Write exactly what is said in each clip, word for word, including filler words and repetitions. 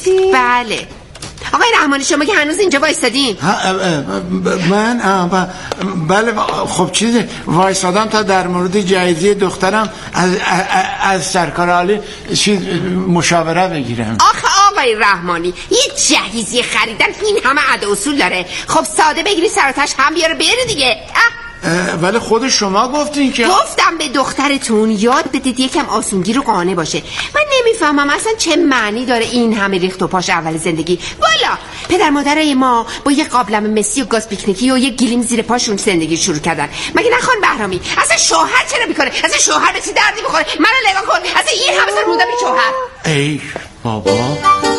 گفتی؟ بله. آقای رحمانی شما که هنوز اینجا وایسادین؟ من بله. خب چیزی وایسادم تا در مورد جایزه دخترم از از سرکار عالی چیز مشاوره بگیرم. آخه آقای رحمانی یه جهیزیه خریدن این همه عده اصول داره. خب ساده بگیری سراتش هم بیاره بره دیگه. ولی خود شما گفتین که گفتم به دخترتون یاد بدید یکم آسونگی رو قانع باشه. من نمیفهمم اصلا چه معنی داره این همه ریخت و پاش اول زندگی. والا پدر مادرای ما با یه قابلمه مسی و گاز پیکنیکی و یه گلیم زیر پاشون زندگی شروع کردن. مگه نخوان بهرامی؟ اصلا شوهر چرا میکنه؟ اصلا شوهر به چه دردی میخوره؟ منو نگاه کن. اصلا این همه سر موندم این شوهر. ای بابا.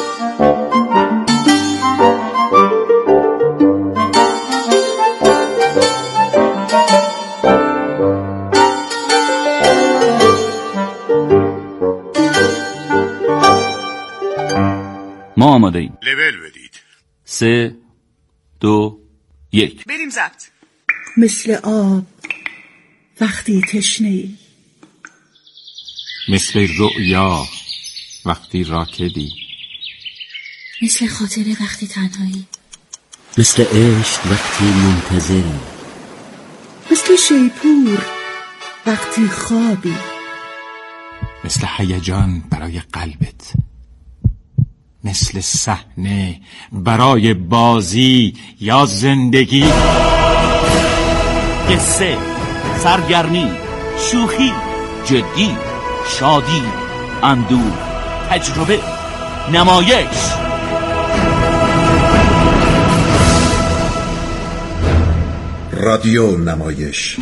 ما آماده ایم. لول بدید. سه دو یک بریم ضبط. مثل آب وقتی تشنه‌ای، مثل رؤیا وقتی راکدی، مثل خاطره وقتی تنهایی، مثل عشق وقتی منتظری، مثل شیپور وقتی خوابی، مثل هیجان برای قلبت، مثل صحنه برای بازی یا زندگی. قصه، سرگرمی، شوخی، جدی، شادی، اندوه، تجربه، نمایش. رادیو نمایش.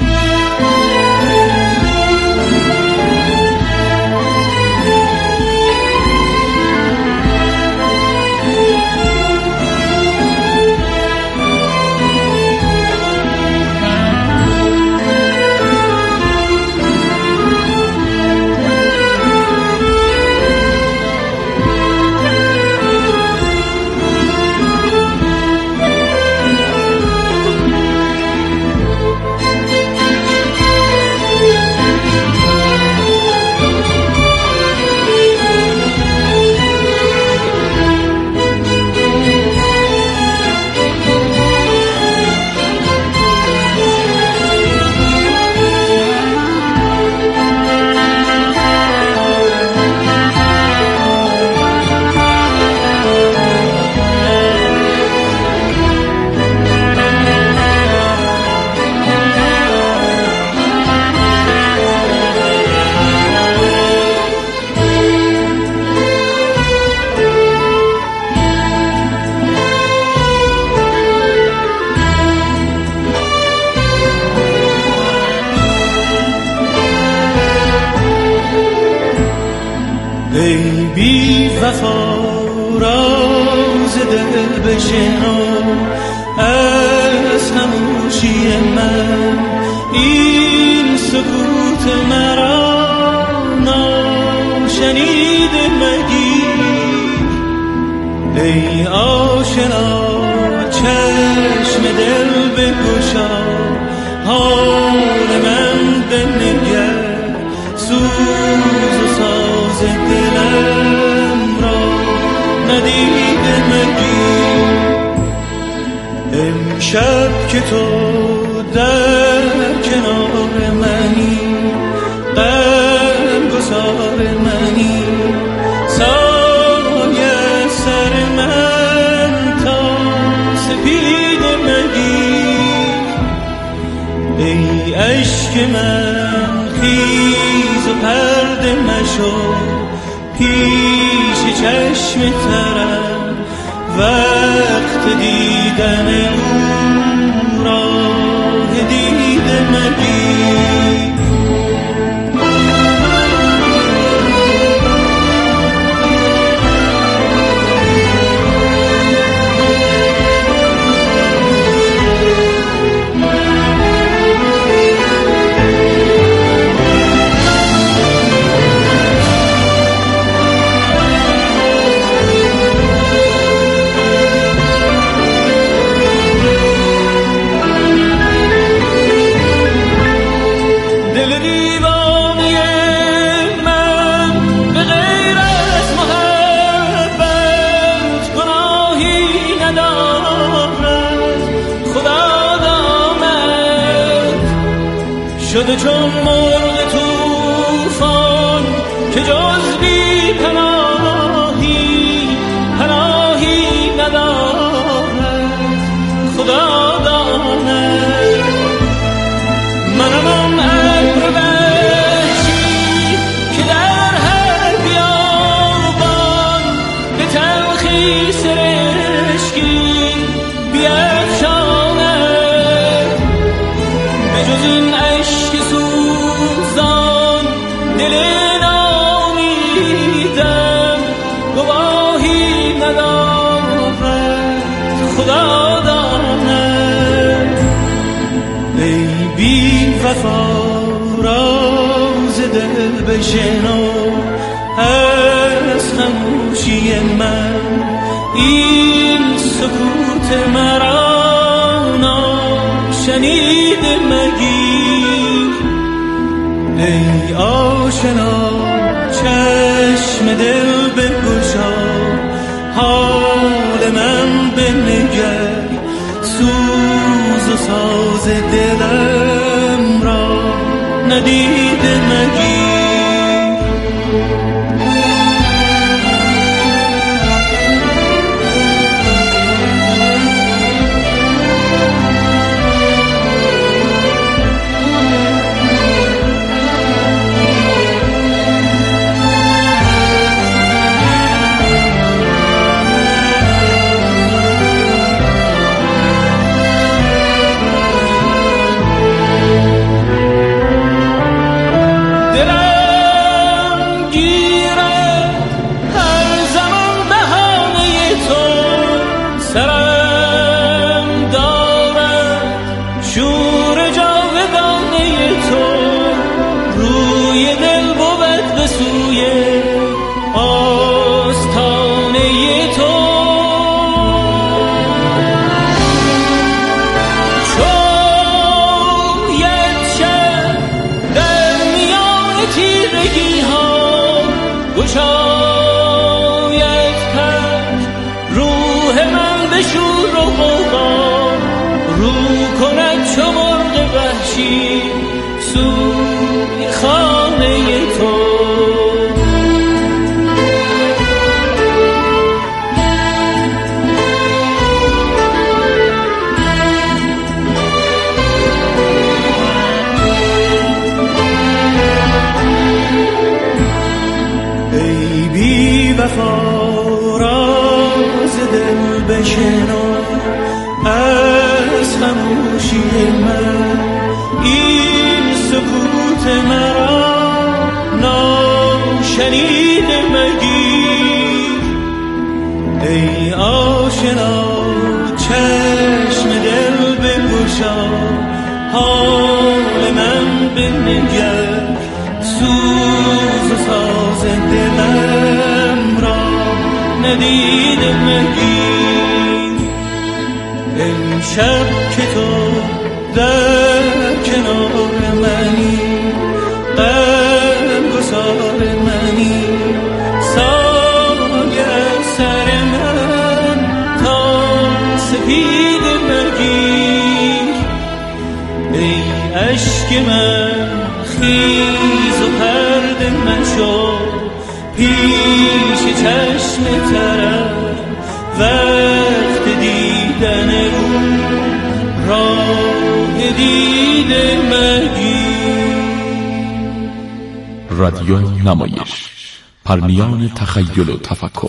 ای بی وفا راز دل بشنو از خموشی من، این سکوت مرا ناشنیده مگیر. ای آشنا چشم دل بگشا، حال من بنگر، سوز و ساز دلم را ندیده مگیر. امشب که تو در کنار منی، غم گسار منی، سایه سر من تا سپید مگیر. ای عشق من خیز و پرده مشو، پیش چشم ترم وقت دیدن او راه دیده مگیر. شده چون مرغ طوفان که جز بی پناهی پناهی ندارد خدا داند. منم آن ابر وحشی که در هر بیابان به تلخی سرشکی بیفشاند. به جز این اشک سوزان دل ناامیدم گواهی ندارد خدا داند. ای بی وفا راز دل بشنو از خموشی من، این سکوت مرا ناشنیده مگیر. ای آشنا چشم دل بگشا حال من بنگر، سوز و ساز دلم را ندیده مگیر. سوی خانه تو ای بی وفا راز دل بشنو از خموشی من، این سکوت مرا ناشنیده مگیر. ای آشنا چشم دل بگشا حال من بنگر، سوز و ساز دلم را ندیده مگیر. امشب که تو در کنار منی، غم گسار منی، سایه از سر من تا سپید مگیر. ای اشک من خیز و پرد مشو پیش چشم طرف، وقت دیدن رو راه دیده مگیر. رادیو نمایش، پرمیان تخیل و تفکر.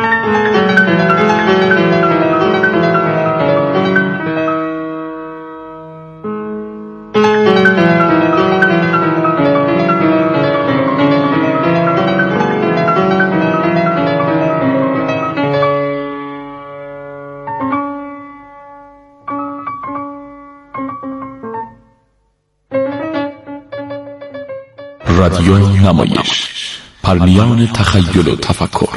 رادیو نمایش، پرمیان تخیل و تفکر.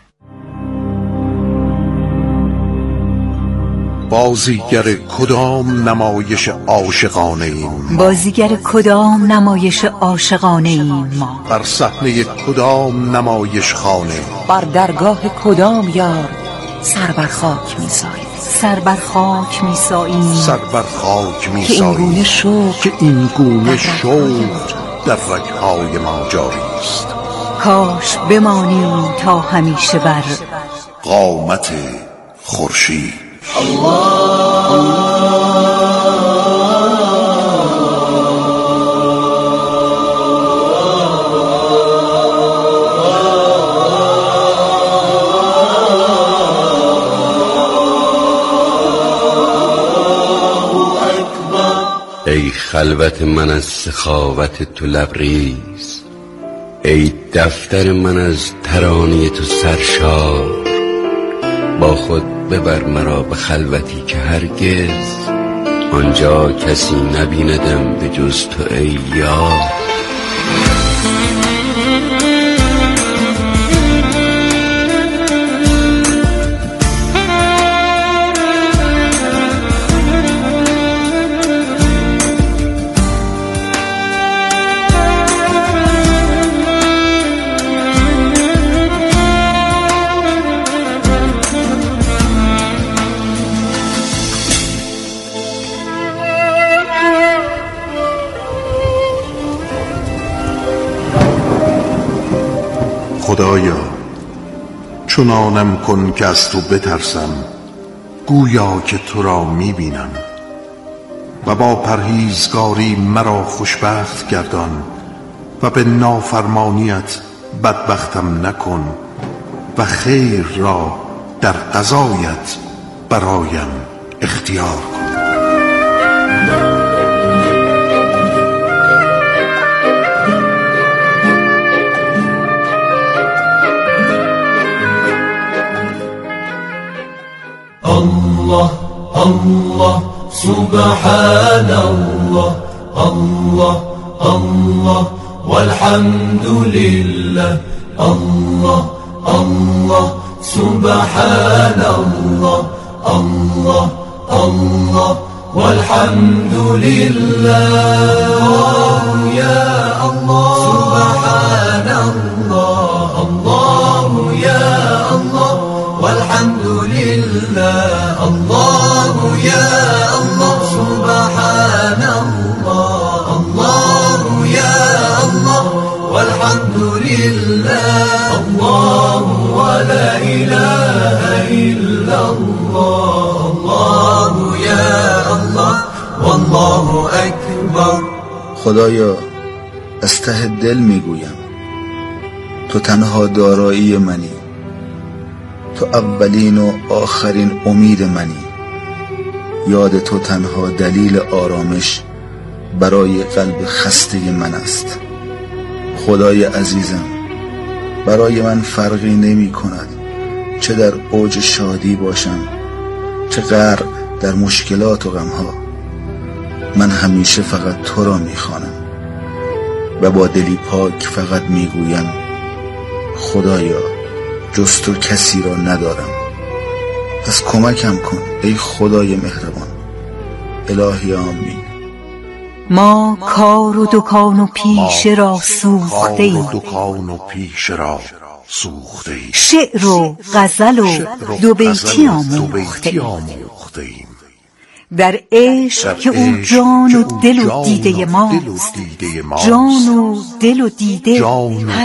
بازیگر کدام نمایش عاشقانه ایم؟ بازیگر کدام نمایش عاشقانه ایم ما؟ بر صحنه کدام نمایش خانه؟ بر درگاه کدام یار سر بر خاک می‌ساییم؟ سر بر خاک می‌ساییم، سر بر خاک می‌ساییم که این گونه شوق که این گونه شوق در رگ‌های ما جاری است. کاش بمانیم تا همیشه بر قامت خورشید. ای خلوت من از سخاوت تو لبریز، ای دفتر من از ترانه تو سرشار. با خود ببر مرا به خلوتی که هرگز آنجا کسی نبیندم به جز تو ای یار. خدایا چنانم کن که از تو بترسم، گویا که تو را میبینم، و با پرهیزگاری مرا خوشبخت گردان و به نافرمانیت بدبختم نکن و خیر را در قضایت برایم اختیار کن. الله الله سبحان الله الله الله والحمد لله الله الله سبحان الله الله الله والحمد لله يا الله سبحان الله الله يا الله والحمد لله الله يا الله سبحان الله الله يا الله والحمد لله الله ولا إله إلا الله الله يا الله والله أكبر. خدایا از ته دل میگویم تو تنها دارایی منی، تو اولین و آخرین امید منی، یاد تو تنها دلیل آرامش برای قلب خسته من است. خدای عزیزم، برای من فرقی نمی کند چه در اوج شادی باشم چه غرق در مشکلات و غمها. من همیشه فقط تو را می خوانم و با دلی پاک فقط می گویم خدایا جز تو کسی را ندارم، پس کمکم کن ای خدای مهربان. الهی آمین. ما کار و دکان و پیشه را سوخته ایم، شعر و غزل و دو بیتی آموخته ایم. در عشق که او جان و دل و دیده ماست، جان و دل و دیده هر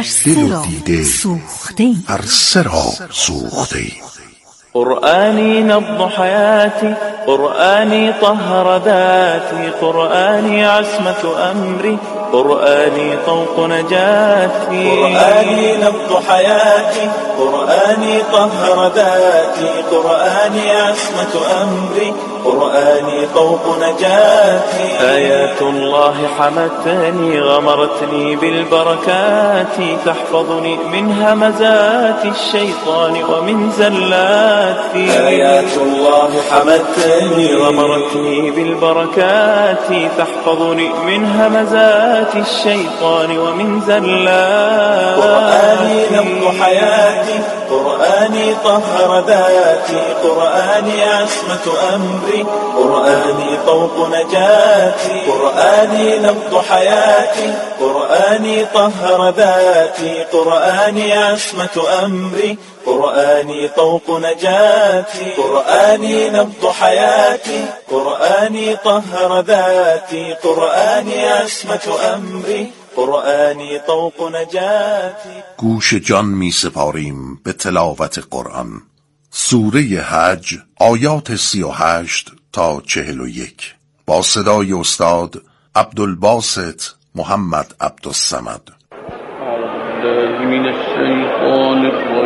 سه را سوخته ایم. قرآني نبض حياتي، قرآني طهر ذاتي، قرآني عصمة أمري، قرآني طوق نجاتي، قرآني نبض حياتي، قرآني طهر ذاتي، قرآني عصمة أمري، قرآني طوق نجاتي. آيات الله حمتني غمرتني بالبركات، تحفظني من همزات الشيطان ومن زلاتي. آيات الله حمتني غمرتني بالبركات، تحفظني من همزات الشيطان ومن زلاتي. قرآني نبض حياتي، قرآني طهر ذاتي، قرآني عصمة أمري، قرآني طوق نجاتي. قرآني نبض حياتي، قرآني طهر ذاتي، قرآني عصمة أمري، قرآني طوق نجاتي. قرآني نبض حياتي، قرآني طهر ذاتي، قرآني عصمة أمري، قرآنی طوق نجاتی. گوش جان می سپاریم به تلاوت قرآن. سوره حج آیات سی و هشت تا چهل و یک با صدای استاد عبدالباسط محمد عبدالصمد. اعوذ بالله من الشیطان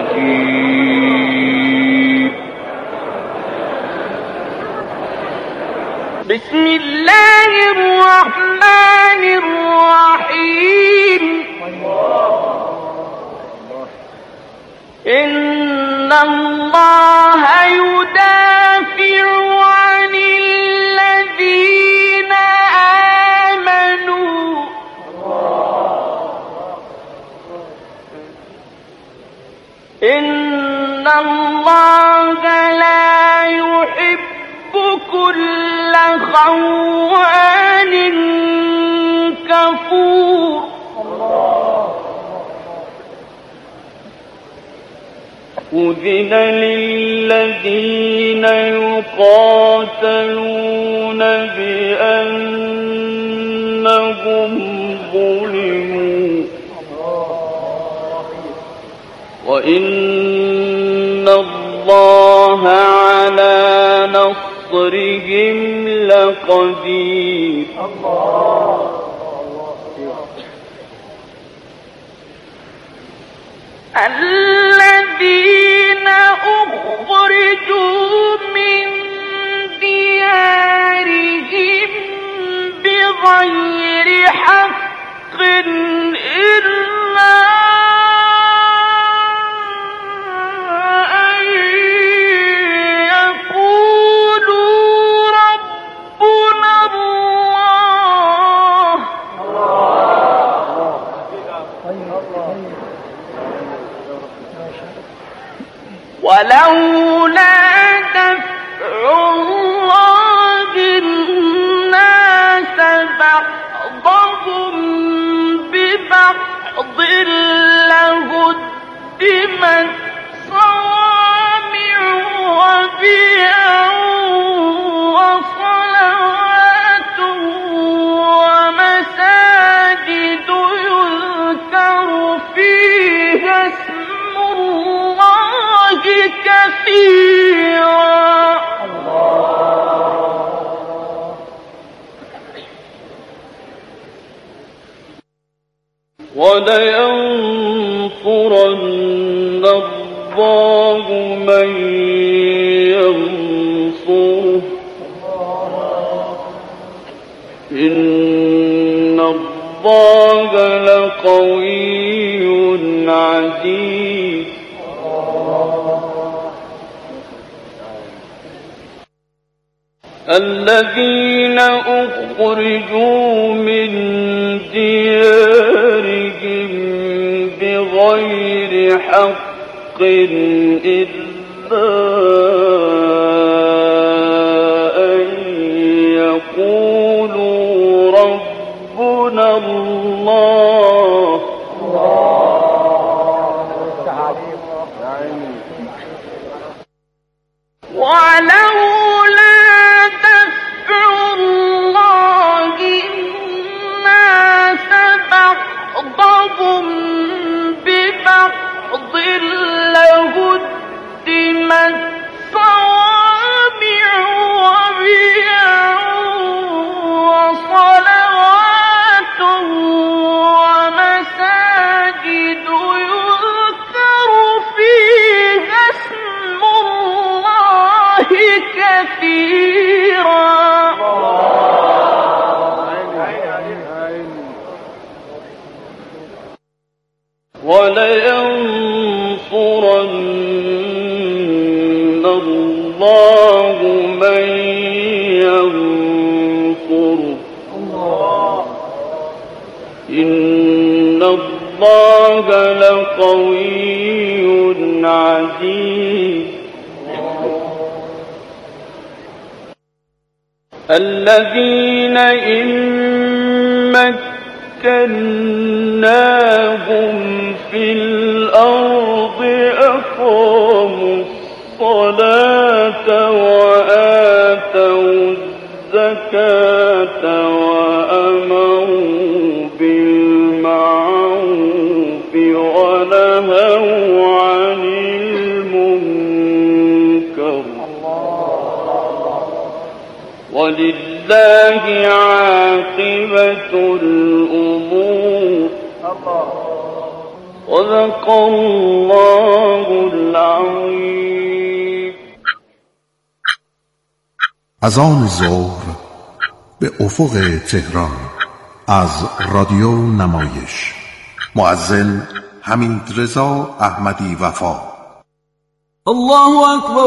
الرجیم. بسم الله الرحمن الرحیم. إن الله يدافع عن الذين آمنوا إن الله لا يحب كل خوان كفور. أذن للذين يقاتلون بأنهم ظلموا وإن الله على نصرهم لقدير. الذين أخرجوا من ديارهم بغير حق إلا أن يقولوا ربنا الله ولولا دفع الله الناس بعضهم ببعض لهدمت صوامع وبيع وصلوات ومساجد يذكر فيها اسم الله كثيرا. ولينصرن الله من ينصره إن الله لقوي عزيز. الذين أخرجوا من ديارهم بغير حق إلا أن يقولوا ربنا الله ولولا دفع الله الناس بعضهم ببعض لهدمت صوامع وبيع وصلوات الله من ينصره إن الله لقوي عزيز الذين إن مكناهم في الأرض أقاموا الصلاة وآتوا الزكاة وأمروا بالمعروف ونهوا عن المنكر ولله عاقبة الأمور صدق الله العظيم. از آن ظهر به افق تهران از رادیو نمایش مؤذن حمید رضا احمدی وفا. الله اکبر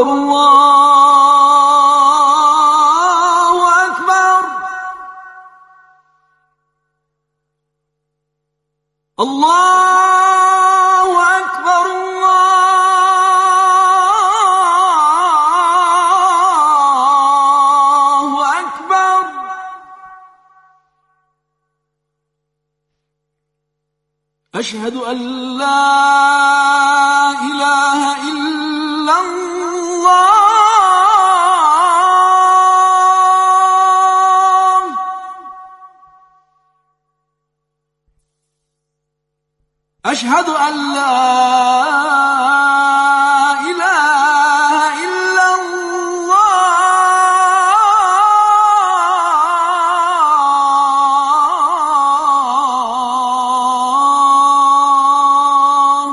الله اکبر الله اکبر الله اکبر اشهد ان لا اله الا الله اشهد ان لا اله الا الله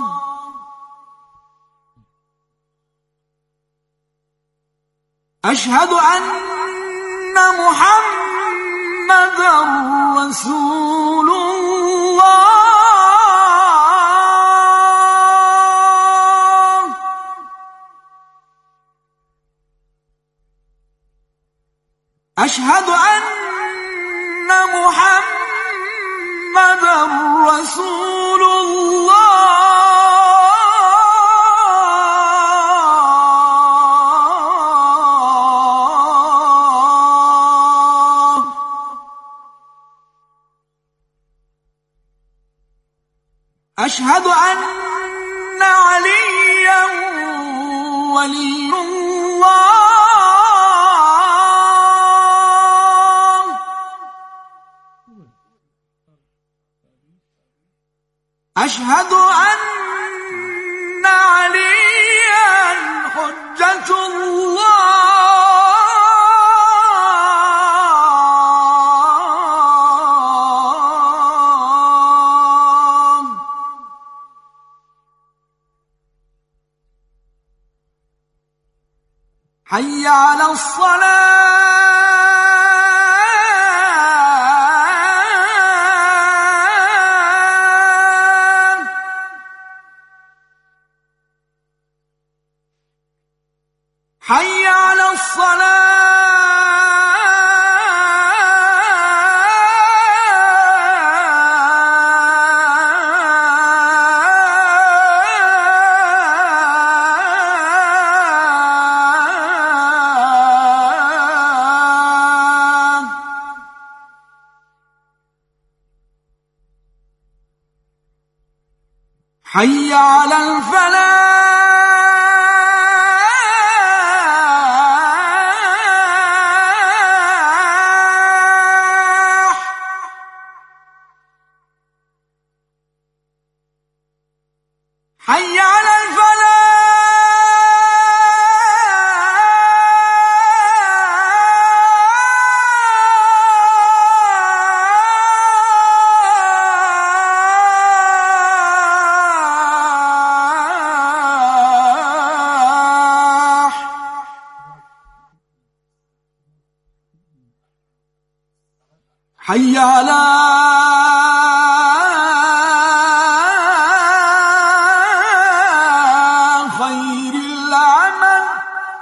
اشهد ان محمدا رسول الله أشهد أن محمدا رسول الله أشهد أن عليا ولي الله أشهد أن عليا حجة الله حي على الصلاة حي على الصلاة حي على الفلاح حي على الفلاح حي على خير العمل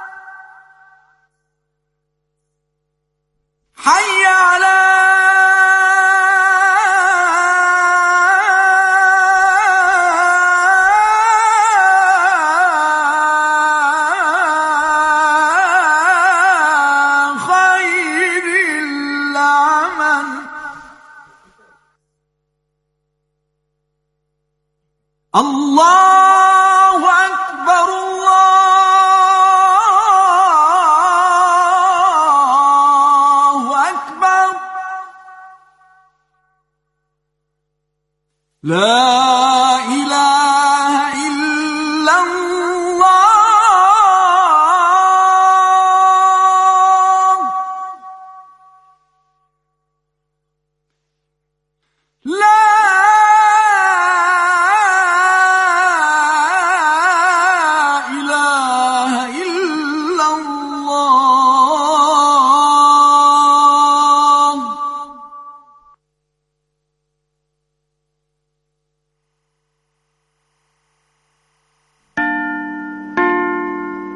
لا